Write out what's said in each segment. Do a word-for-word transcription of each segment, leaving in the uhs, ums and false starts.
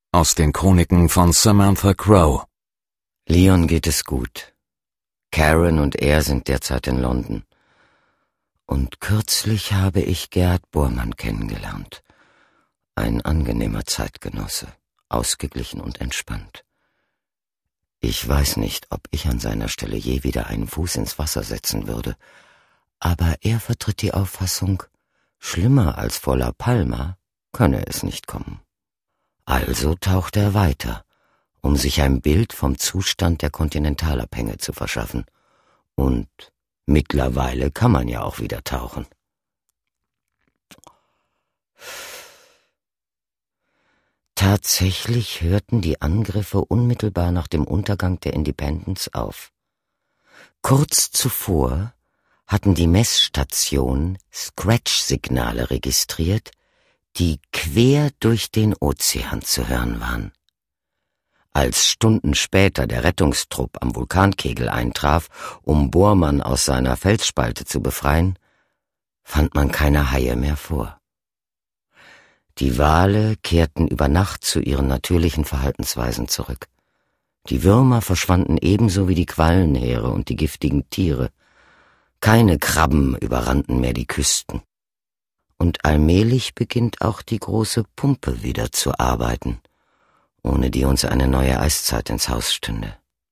Aus den Chroniken von Samantha Crow. Leon geht es gut. Karen und er sind derzeit in London. Und kürzlich habe ich Gerhard Bormann kennengelernt. Ein angenehmer Zeitgenosse, ausgeglichen und entspannt. Ich weiß nicht, ob ich an seiner Stelle je wieder einen Fuß ins Wasser setzen würde, aber er vertritt die Auffassung, schlimmer als vor La Palma könne es nicht kommen. Also taucht er weiter, um sich ein Bild vom Zustand der Kontinentalabhänge zu verschaffen. Und mittlerweile kann man ja auch wieder tauchen. Tatsächlich hörten die Angriffe unmittelbar nach dem Untergang der Independence auf. Kurz zuvor hatten die Messstationen Scratch-Signale registriert, die quer durch den Ozean zu hören waren. Als Stunden später der Rettungstrupp am Vulkankegel eintraf, um Bormann aus seiner Felsspalte zu befreien, fand man keine Haie mehr vor. Die Wale kehrten über Nacht zu ihren natürlichen Verhaltensweisen zurück. Die Würmer verschwanden ebenso wie die Quallenheere und die giftigen Tiere. Keine Krabben überrannten mehr die Küsten. Und allmählich beginnt auch die große Pumpe wieder zu arbeiten, ohne die uns eine neue Eiszeit ins Haus stünde.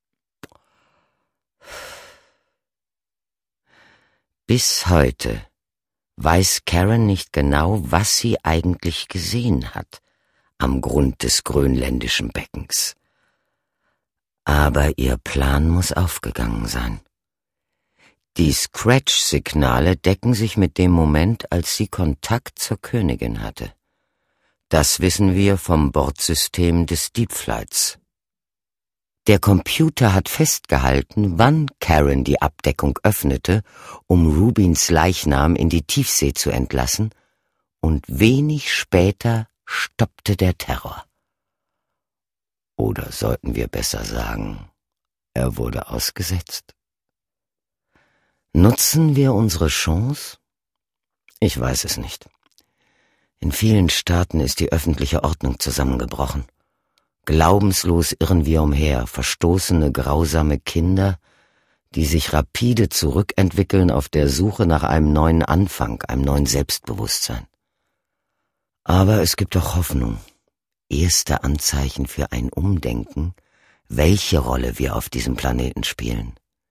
Bis heute weiß Karen nicht genau, was sie eigentlich gesehen hat am Grund des grönländischen Beckens. Aber ihr Plan muss aufgegangen sein. Die Scratch-Signale decken sich mit dem Moment, als sie Kontakt zur Königin hatte. Das wissen wir vom Bordsystem des Deep Flights. Der Computer hat festgehalten, wann Karen die Abdeckung öffnete, um Rubins Leichnam in die Tiefsee zu entlassen, und wenig später stoppte der Terror. Oder sollten wir besser sagen, er wurde ausgesetzt? Nutzen wir unsere Chance? Ich weiß es nicht. In vielen Staaten ist die öffentliche Ordnung zusammengebrochen. Glaubenslos irren wir umher, verstoßene, grausame Kinder, die sich rapide zurückentwickeln auf der Suche nach einem neuen Anfang, einem neuen Selbstbewusstsein. Aber es gibt auch Hoffnung, erste Anzeichen für ein Umdenken, welche Rolle wir auf diesem Planeten spielen.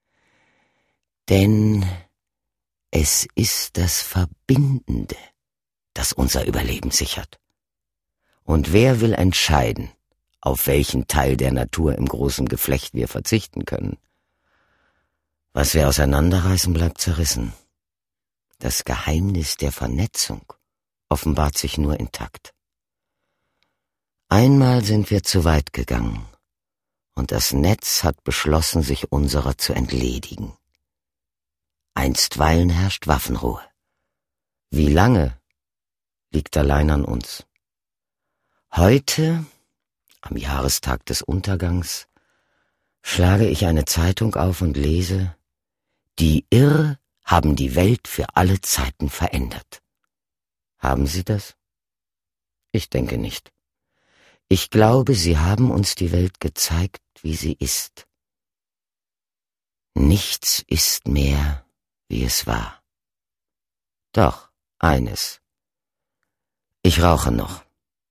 Denn es ist das Verbindende, das unser Überleben sichert. Und wer will entscheiden, auf welchen Teil der Natur im großen Geflecht wir verzichten können? Was wir auseinanderreißen, bleibt zerrissen. Das Geheimnis der Vernetzung offenbart sich nur intakt. Einmal sind wir zu weit gegangen, und das Netz hat beschlossen, sich unserer zu entledigen. Einstweilen herrscht Waffenruhe. Wie lange, liegt allein an uns. Heute, am Jahrestag des Untergangs, schlage ich eine Zeitung auf und lese: Die Irr haben die Welt für alle Zeiten verändert. Haben sie das? Ich denke nicht. Ich glaube, sie haben uns die Welt gezeigt, wie sie ist. Nichts ist mehr, wie es war. Doch, eines. Ich rauche noch.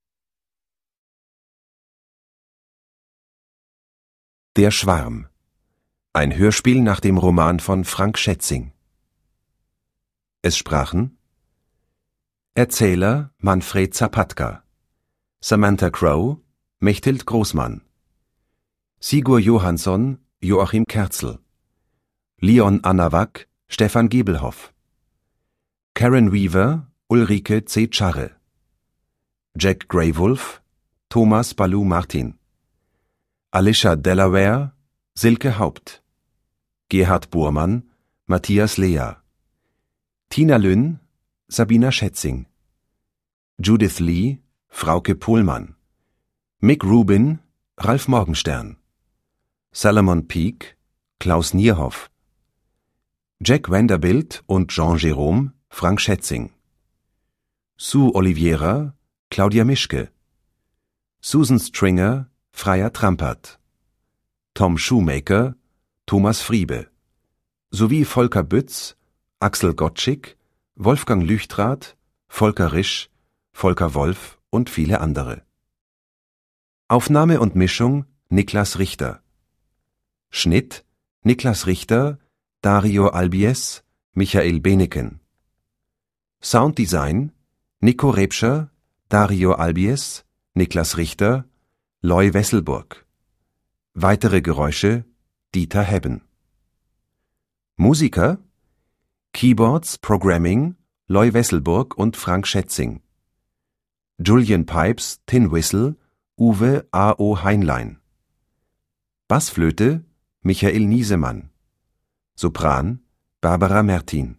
Der Schwarm. Ein Hörspiel nach dem Roman von Frank Schätzing. Es sprachen Erzähler Manfred Zapatka, Samantha Crow, Mechthild Großmann, Sigur Johansson, Joachim Kerzel, Leon Anawak, Stefan Gebelhoff, Karen Weaver, Ulrike C. Charre, Jack Greywolf, Thomas Balu Martin, Alicia Delaware, Silke Haupt, Gerhard Bormann, Matthias Lea, Tina Lynn, Sabina Schätzing, Judith Lee, Frauke Pohlmann, Mick Rubin, Ralf Morgenstern, Salomon Peake, Klaus Nierhoff, Jack Vanderbilt und Jean Jerome, Frank Schätzing, Sue Oliveira, Claudia Mischke, Susan Stringer, Freya Trampert, Tom Shoemaker, Thomas Friebe, sowie Volker Bütz, Axel Gottschick, Wolfgang Lüchtrath, Volker Risch, Volker Wolf und viele andere. Aufnahme und Mischung Niklas Richter. Schnitt Niklas Richter, Dario Albies, Michael Beneken. Sounddesign Nico Rebscher, Dario Albies, Niklas Richter, Loy Wesselburg. Weitere Geräusche Dieter Hebben. Musiker Keyboards, Programming Loy Wesselburg und Frank Schätzing. Julian Pipes, Tin Whistle, Uwe A O Heinlein. Bassflöte Michael Niesemann. Sopran Barbara Mertin.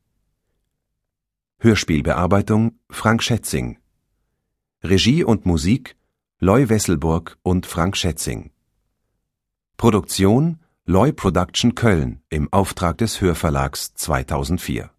Hörspielbearbeitung Frank Schätzing. Regie und Musik Loy Wesselburg und Frank Schätzing. Produktion Loy Production Köln im Auftrag des Hörverlags zweitausendvier.